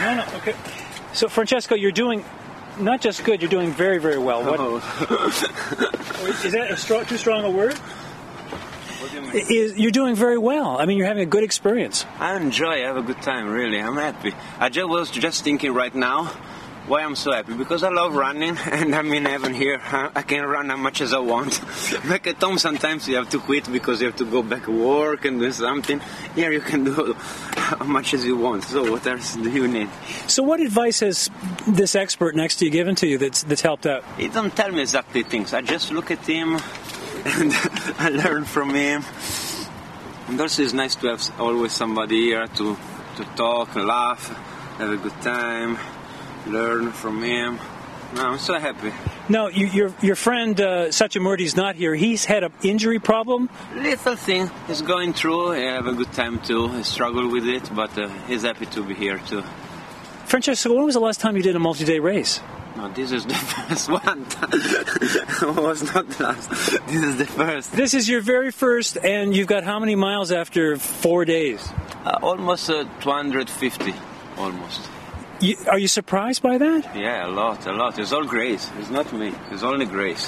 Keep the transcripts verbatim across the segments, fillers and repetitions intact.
No, no, okay. So, Francesco, you're doing not just good, you're doing very, very well. What, Oh. is that a strong, too strong a word? What do you mean? Is, you're doing very well. I mean, you're having a good experience. I enjoy, I have a good time, really. I'm happy. I just was just thinking right now why I'm so happy. Because I love running, and I'm in heaven here. I can run as much as I want. Like at home, sometimes you have to quit because you have to go back to work and do something. Here you can do as much as you want. So what else do you need? So what advice has this expert next to you given to you that's, that's helped out? He don't tell me exactly things. I just look at him and I learn from him. And also it's nice to have always somebody here to, to talk, laugh, have a good time, learn from him. No, I'm so happy. No, you, your your friend uh, Sachamurti's not here. He's had an injury problem. Little thing he's going through. I have a good time too. I struggle with it, but uh, he's happy to be here too. Francesco, when was the last time you did a multi-day race? No, this is the first one. It was not the last. This is the first. This is your very first, and you've got how many miles after four days? Uh, almost uh, two hundred fifty, almost. You, are you surprised by that? Yeah, a lot, a lot. It's all grace. It's not me. It's only grace.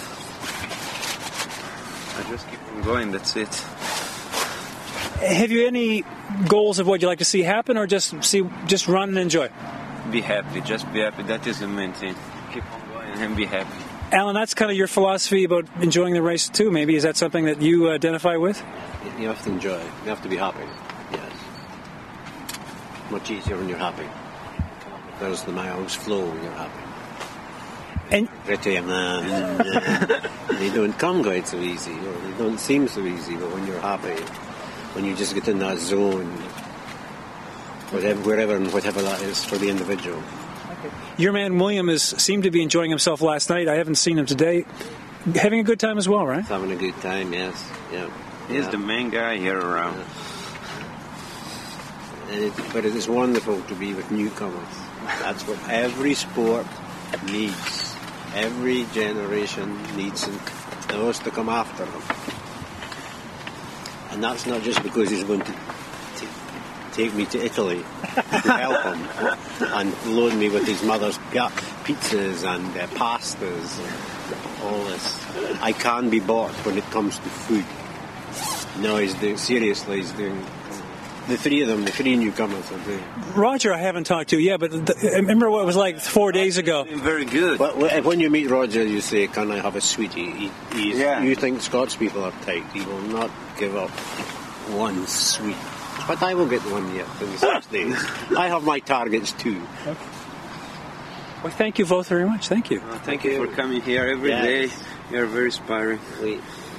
I just keep on going. That's it. Have you any goals of what you'd like to see happen, or just see, just run and enjoy? Be happy. Just be happy. That is the main thing. Keep on going and be happy. Alan, that's kind of your philosophy about enjoying the race too. Maybe is that something that you identify with? You have to enjoy. You have to be happy. Yes. Much easier when you're happy. There's the miles flow when you're happy. And Pretty and uh, they don't come quite so easy, or they don't seem so easy. But when you're happy, when you just get in that zone, whatever, wherever and whatever that is for the individual. your man William has seemed to be enjoying himself last night. I haven't seen him today. Having a good time as well, right? Having a good time, yes. Yeah. He's yeah. the main guy here around. And it, but it is wonderful to be with newcomers. That's what every sport needs. Every generation needs those to come after them. And that's not just because he's going to t- take me to Italy to help him and load me with his mother's pizzas and uh, pastas and all this. I can be bought when it comes to food. No, he's doing, seriously, he's doing, the three of them, the three newcomers are doing. Roger I haven't talked to yet, but the, I remember what it was like four days ago. Very good. But when you meet Roger, you say, can I have a sweetie? He, he's, Yeah. You think Scots people are tight. He will not give up one sweet. But I will get one yet in six days. I have my targets too. Okay. Well, thank you both very much. Thank you. Well, thank you for coming here every Yes. day. You're very inspiring. Wait.